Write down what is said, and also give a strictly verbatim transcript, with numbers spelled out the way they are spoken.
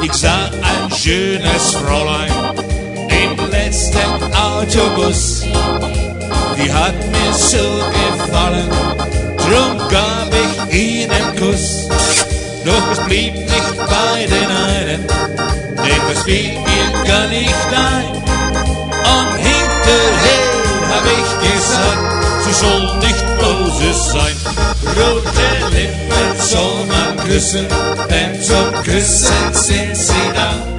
Ich sah ein schönes Fräulein im letzten Autobus. Die hat mir so gefallen, drum gab ich ihnen einen Kuss. Doch es blieb nicht bei den einen, denn das fiel mir gar nicht ein. Und hinterher hab ich gesagt, sie soll nicht böse sein. Rote Lippen soll man küssen, denn zum Küssen sind sie da.